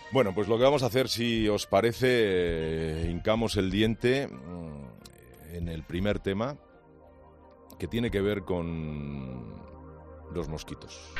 Bueno, pues lo que vamos a hacer, si os parece, hincamos el diente en el primer tema, que tiene que ver con los mosquitos.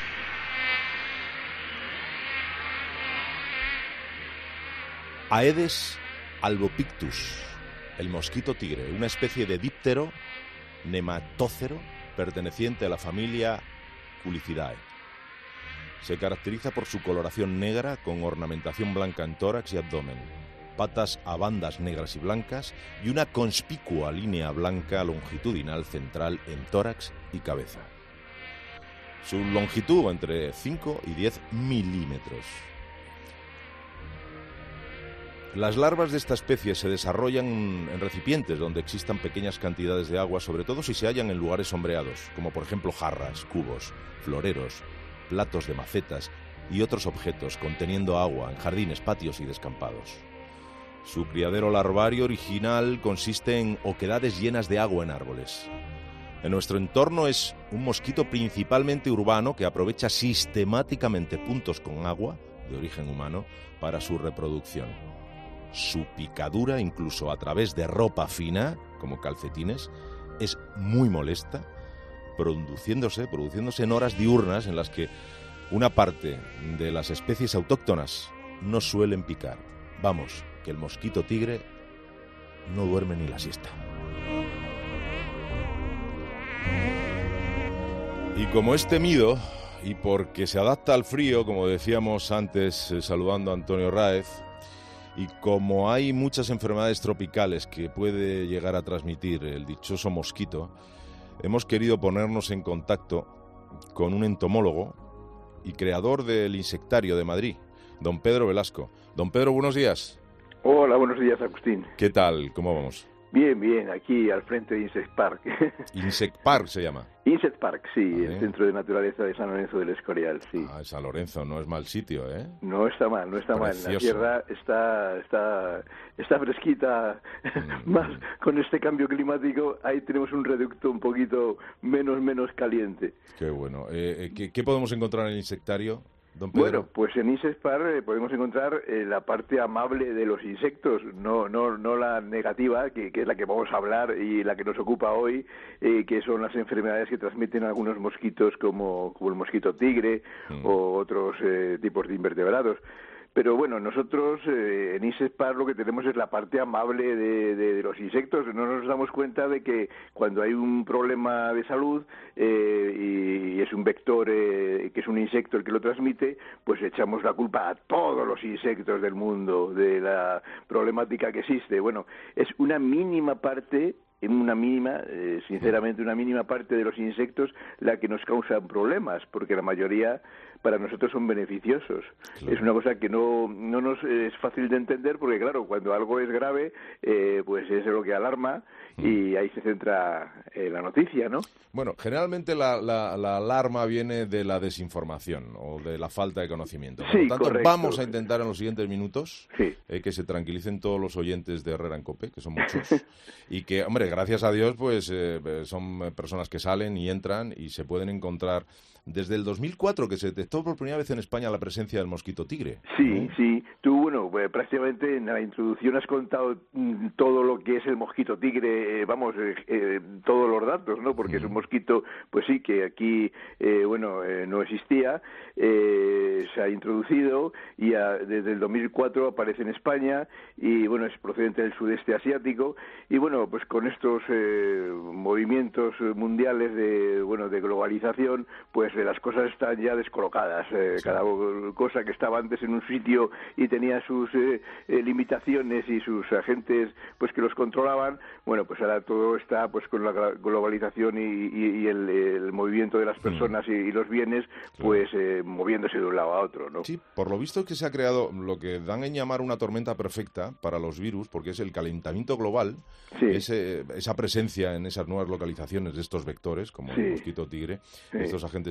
Aedes albopictus, el mosquito tigre, una especie de díptero nematócero perteneciente a la familia Culicidae. Se caracteriza por su coloración negra con ornamentación blanca en tórax y abdomen, patas a bandas negras y blancas y una conspicua línea blanca longitudinal central en tórax y cabeza. Su longitud entre 5 y 10 milímetros. Las larvas de esta especie se desarrollan en recipientes donde existan pequeñas cantidades de agua, sobre todo si se hallan en lugares sombreados, como por ejemplo jarras, cubos, floreros, platos de macetas y otros objetos conteniendo agua en jardines, patios y descampados. Su criadero larvario original consiste en oquedades llenas de agua en árboles. En nuestro entorno es un mosquito principalmente urbano que aprovecha sistemáticamente puntos con agua de origen humano para su reproducción. Su picadura, incluso a través de ropa fina, como calcetines, es muy molesta, produciéndose en horas diurnas en las que una parte de las especies autóctonas no suelen picar. Vamos, que el mosquito tigre no duerme ni la siesta. Y como es temido, y porque se adapta al frío, como decíamos antes, saludando a Antonio Ráez, y como hay muchas enfermedades tropicales que puede llegar a transmitir el dichoso mosquito, hemos querido ponernos en contacto con un entomólogo y creador del Insectario de Madrid, don Pedro Velasco. Don Pedro, buenos días. Hola, buenos días, Agustín. ¿Qué tal? ¿Cómo vamos? Bien, aquí al frente de Insect Park. Insect Park se llama. Insect Park, sí, ¿Vale? el Centro de Naturaleza de San Lorenzo del Escorial, sí. San Lorenzo, no es mal sitio, ¿eh? No está mal. Precioso. La tierra está fresquita, más con este cambio climático, ahí tenemos un reducto un poquito menos caliente. Qué bueno. ¿Qué podemos encontrar en el insectario, don Pedro? Bueno, pues en Insect Park podemos encontrar la parte amable de los insectos, no la negativa, que es la que vamos a hablar y la que nos ocupa hoy, que son las enfermedades que transmiten algunos mosquitos como el mosquito tigre o otros tipos de invertebrados. Pero bueno, nosotros en Insect Park lo que tenemos es la parte amable de los insectos. No nos damos cuenta de que cuando hay un problema de salud y es un vector que es un insecto el que lo transmite, pues echamos la culpa a todos los insectos del mundo de la problemática que existe. Bueno, es una mínima parte, sinceramente una mínima parte de los insectos la que nos causan problemas, porque la mayoría para nosotros son beneficiosos. Claro. Es una cosa que no nos es fácil de entender, porque claro, cuando algo es grave, pues es lo que alarma y ahí se centra la noticia, ¿no? Bueno, generalmente la alarma viene de la desinformación o de la falta de conocimiento. Por lo tanto, correcto. Vamos a intentar en los siguientes minutos que se tranquilicen todos los oyentes de Herrera en Cope, que son muchos, y que, hombre, gracias a Dios, pues son personas que salen y entran y se pueden encontrar. Desde el 2004 que se detectó por primera vez en España la presencia del mosquito tigre. Sí, ¿no? Sí. Tú, prácticamente en la introducción has contado todo lo que es el mosquito tigre, todos los datos, ¿no? Porque es un mosquito, pues sí, que aquí, no existía, se ha introducido y desde el 2004 aparece en España y, es procedente del sudeste asiático y, pues con estos movimientos mundiales de globalización, pues las cosas están ya descolocadas. Cada cosa que estaba antes en un sitio y tenía sus limitaciones y sus agentes pues que los controlaban, pues ahora todo está pues con la globalización y el movimiento de las personas y los bienes, pues moviéndose de un lado a otro, ¿no? Sí, por lo visto es que se ha creado lo que dan en llamar una tormenta perfecta para los virus, porque es el calentamiento global, esa presencia en esas nuevas localizaciones de estos vectores, como el mosquito tigre, estos agentes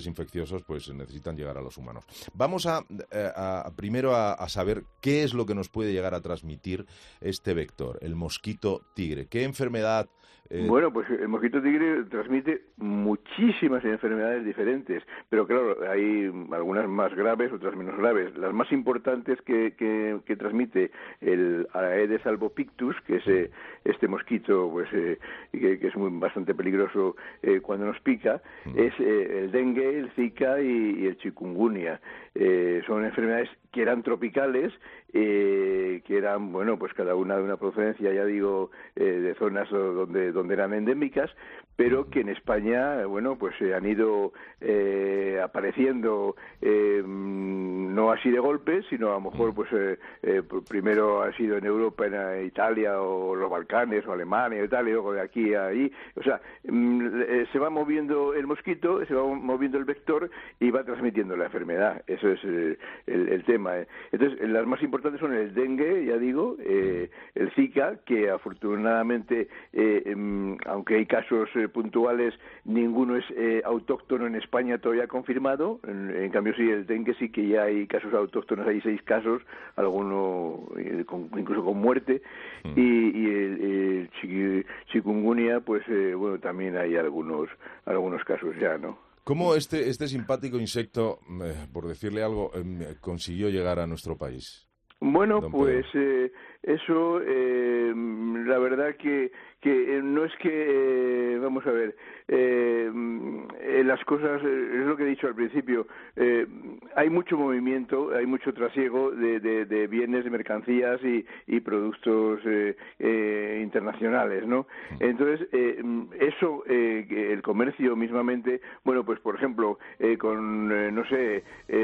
infecciosos pues necesitan llegar a los humanos. Vamos primero a saber qué es lo que nos puede llegar a transmitir este vector, el mosquito tigre. ¿Qué enfermedad? Bueno, pues el mosquito tigre transmite muchísimas enfermedades diferentes, pero claro, hay algunas más graves, otras menos graves. Las más importantes que transmite el Aedes albopictus, que es este mosquito pues que es bastante peligroso cuando nos pica, es el dengue, el zika y el chikungunya. Son enfermedades que eran tropicales, que eran, bueno, pues cada una de una procedencia, ya digo, de zonas donde eran endémicas, pero que en España, bueno, pues han ido apareciendo no así de golpe, sino a lo mejor pues primero ha sido en Europa, en Italia o los Balcanes o Alemania y tal, y luego de aquí a ahí, o sea, se va moviendo el mosquito, se va moviendo el vector y va transmitiendo la enfermedad. Eso es el tema. Entonces, las más importantes son el dengue, ya digo, el Zika, que afortunadamente, aunque hay casos puntuales, ninguno es autóctono en España todavía confirmado. En cambio, sí, el dengue sí que ya hay casos autóctonos, hay 6 casos, algunos incluso con muerte, y el chikungunya, pues bueno, también hay algunos casos ya, ¿no? ¿Cómo este simpático insecto, por decirle algo, consiguió llegar a nuestro país? Bueno, pues eso, la verdad que no es que, vamos a ver, las cosas, es lo que he dicho al principio, hay mucho movimiento, hay mucho trasiego de bienes, de mercancías y productos internacionales, ¿no? Entonces, eso, el comercio mismamente, bueno, pues por ejemplo, con, no sé,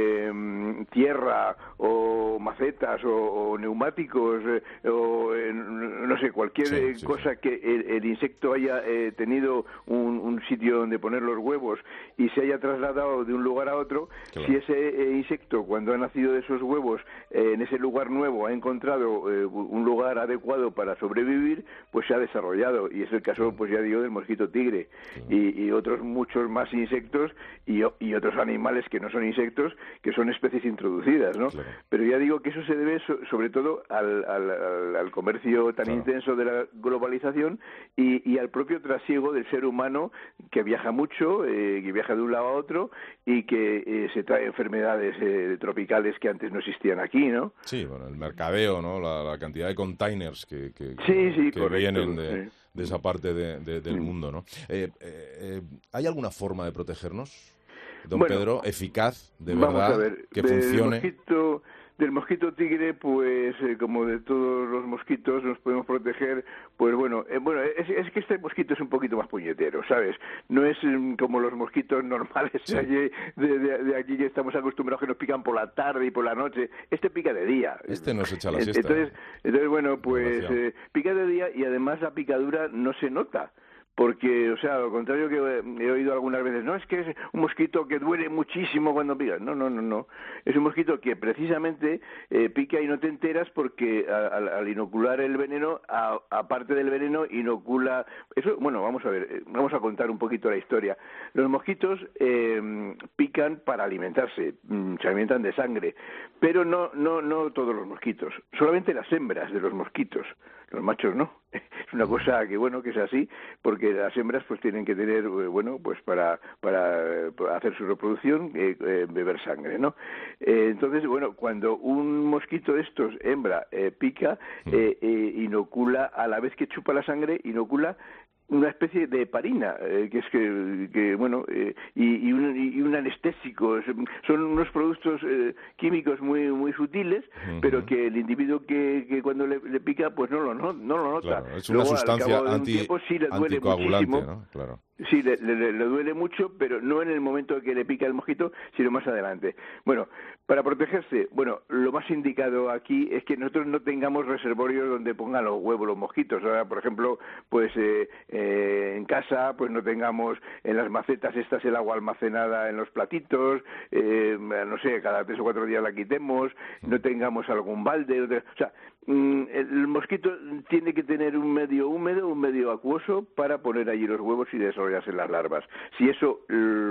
tierra o macetas o neumáticos o no sé, cualquier cosa que el insecto haya tenido un sitio donde poner los huevos y se haya trasladado de un lugar a otro, claro. Si ese insecto, cuando ha nacido de esos huevos, en ese lugar nuevo ha encontrado un lugar adecuado para sobrevivir, pues se ha desarrollado, y es el caso, pues ya digo, del mosquito tigre, y otros muchos más insectos y otros animales que no son insectos, que son especies introducidas, ¿no? Claro. Pero ya digo que eso se debe sobre todo al comercio tan intenso de la globalización y al propio trasiego del ser humano, que viaja mucho, que viaja de un lado a otro y que se trae enfermedades tropicales que antes no existían aquí, ¿no? Sí, bueno, el mercadeo, ¿no? La cantidad de containers que correcto, vienen de esa parte del mundo, ¿no? ¿Hay alguna forma de protegernos, don Pedro, eficaz, de verdad, a ver, que funcione? Del mosquito tigre, pues como de todos los mosquitos nos podemos proteger, pues bueno, es que este mosquito es un poquito más puñetero, ¿sabes? No es como los mosquitos normales de aquí que estamos acostumbrados, que nos pican por la tarde y por la noche. Este pica de día. Este nos echa la siesta. Entonces bueno, pues pica de día y además la picadura no se nota. Porque, o sea, al contrario que he oído algunas veces, no, es que es un mosquito que duele muchísimo cuando pica. No. Es un mosquito que precisamente pica y no te enteras porque al inocular el veneno, aparte del veneno, inocula... Eso, bueno, vamos a ver, vamos a contar un poquito la historia. Los mosquitos pican para alimentarse, se alimentan de sangre, pero no todos los mosquitos, solamente las hembras de los mosquitos. Los machos no. Es una cosa que, bueno, que es así, porque las hembras pues tienen que tener, bueno, pues para hacer su reproducción, beber sangre, ¿no? Entonces, bueno, cuando un mosquito de estos, hembra, pica, inocula, a la vez que chupa la sangre, inocula una especie de heparina, que es que bueno, y un anestésico. Son unos productos químicos muy sutiles, pero que el individuo que cuando le pica, pues no lo nota. Claro, es una sustancia anticoagulante, ¿no? Claro. Sí, le duele mucho, pero no en el momento que le pica el mosquito, sino más adelante. Bueno, para protegerse, bueno, lo más indicado aquí es que nosotros no tengamos reservorios donde pongan los huevos los mosquitos. Ahora, por ejemplo, pues en casa, pues no tengamos en las macetas estas el agua almacenada en los platitos, no sé, cada 3 o 4 días la quitemos, no tengamos algún balde, o sea, el mosquito tiene que tener un medio húmedo, un medio acuoso para poner allí los huevos y desarrollarse las larvas. Si eso lo eliminamos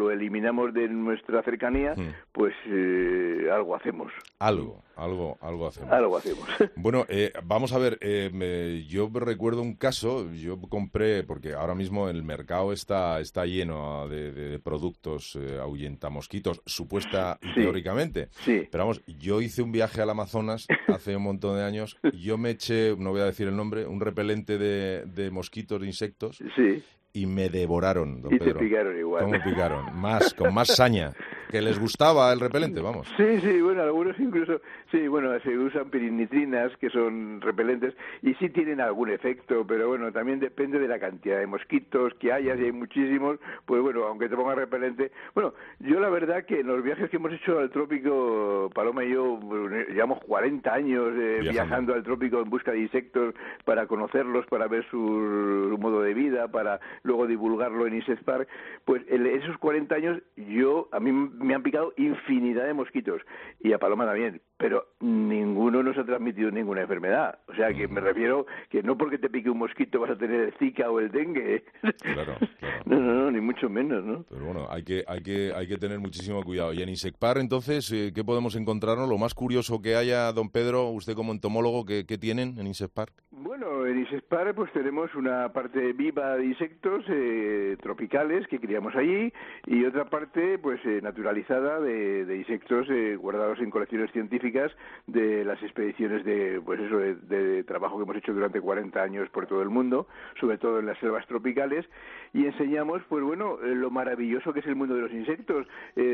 terminamos de nuestra cercanía, pues algo hacemos. Algo hacemos. Algo hacemos. Bueno, vamos a ver, yo recuerdo un caso, yo compré, porque ahora mismo el mercado está lleno de productos ahuyentamosquitos, supuesta y teóricamente. Sí. Pero vamos, yo hice un viaje al Amazonas hace un montón de años, yo me eché, no voy a decir el nombre, un repelente de mosquitos, de insectos, sí. Y me devoraron, don Pedro. Y te picaron igual. ¿Cómo picaron? Con más saña. Que les gustaba el repelente, vamos. Sí, bueno, algunos incluso, sí, bueno, se usan pirinitrinas, que son repelentes, y sí tienen algún efecto, pero bueno, también depende de la cantidad de mosquitos que haya, si hay muchísimos, pues bueno, aunque te ponga repelente. Bueno, yo la verdad que en los viajes que hemos hecho al trópico, Paloma y yo, llevamos 40 años viajando al trópico en busca de insectos para conocerlos, para ver su modo de vida, para luego divulgarlo en Insect Park, pues en esos 40 años a mí me han picado infinidad de mosquitos, y a Paloma también, pero ninguno nos ha transmitido ninguna enfermedad. O sea, que me refiero que no porque te pique un mosquito vas a tener el Zika o el dengue. Claro. No, ni mucho menos, ¿no? Pero bueno, hay que tener muchísimo cuidado. Y en Insect Park, entonces, ¿qué podemos encontrarnos? Lo más curioso que haya, don Pedro, usted como entomólogo, ¿qué tienen en Insect Park? Bueno, en Insect Park pues tenemos una parte viva de insectos tropicales que criamos allí, y otra parte pues naturalizada de insectos guardados en colecciones científicas de las expediciones de trabajo que hemos hecho durante 40 años por todo el mundo, sobre todo en las selvas tropicales, y enseñamos pues bueno lo maravilloso que es el mundo de los insectos.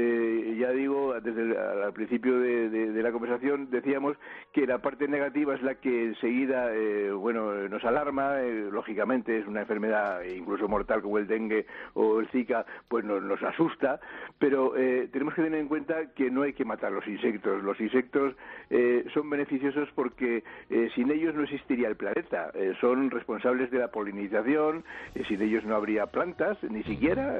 Ya digo, al principio de la conversación decíamos que la parte negativa es la que enseguida nos alarma. Lógicamente es una enfermedad incluso mortal como el dengue o el Zika, pues nos asusta, pero tenemos que tener en cuenta que no hay que matar los insectos. Los insectos son beneficiosos porque sin ellos no existiría el planeta. Son responsables de la polinización, sin ellos no habría plantas, ni siquiera.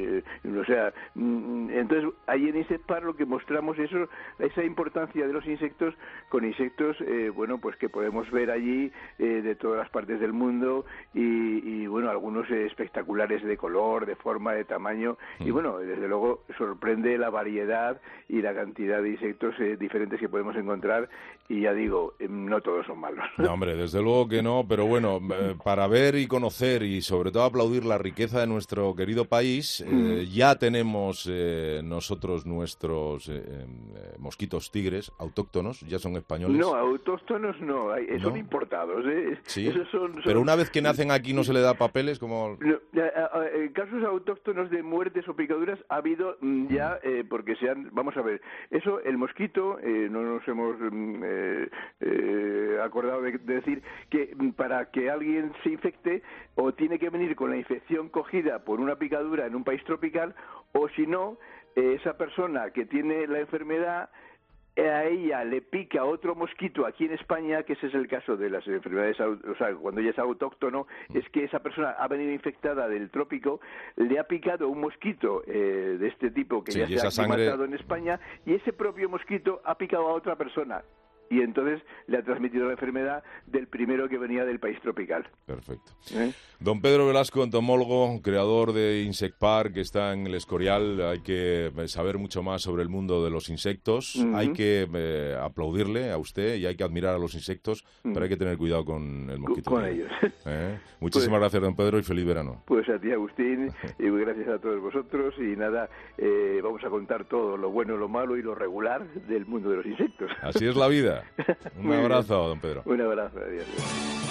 Entonces ahí en Insect Park lo que mostramos es esa importancia de los insectos, con insectos pues que podemos ver allí de todas las partes del mundo, y bueno, algunos espectaculares de color, de forma, de tamaño, y bueno, desde luego sorprende la variedad y la cantidad de insectos diferentes que podemos encontrar, y ya digo, no todos son malos. No, hombre, desde luego que no, pero bueno, para ver y conocer y sobre todo aplaudir la riqueza de nuestro querido país, ya tenemos nosotros nuestros mosquitos tigres autóctonos, ya son españoles. No, autóctonos no, son importados. Sí, esos son... Pero una vez que nacen aquí no se le da papeles, como... Casos autóctonos de muertes o picaduras ha habido ya, porque vamos a ver, eso, el mosquito, no nos hemos acordado de decir que para que alguien se infecte, o tiene que venir con la infección cogida por una picadura en un país tropical, o si no, esa persona que tiene la enfermedad, a ella le pica otro mosquito aquí en España, que ese es el caso de las enfermedades, o sea, cuando ya es autóctono, es que esa persona ha venido infectada del trópico, le ha picado un mosquito de este tipo que ya se ha aclimatado en España, y ese propio mosquito ha picado a otra persona, y entonces le ha transmitido la enfermedad del primero que venía del país tropical. Perfecto. Don Pedro Velasco, entomólogo, creador de Insect Park, que está en El Escorial. Hay que saber mucho más sobre el mundo de los insectos. Hay que aplaudirle a usted y hay que admirar a los insectos, pero hay que tener cuidado con el mosquito. Con ellos. Muchísimas gracias, don Pedro, y feliz verano. Pues a ti, Agustín, y gracias a todos vosotros. Y nada, vamos a contar todo, lo bueno, lo malo y lo regular del mundo de los insectos. Así es la vida. Un abrazo, don Pedro. Un abrazo, adiós.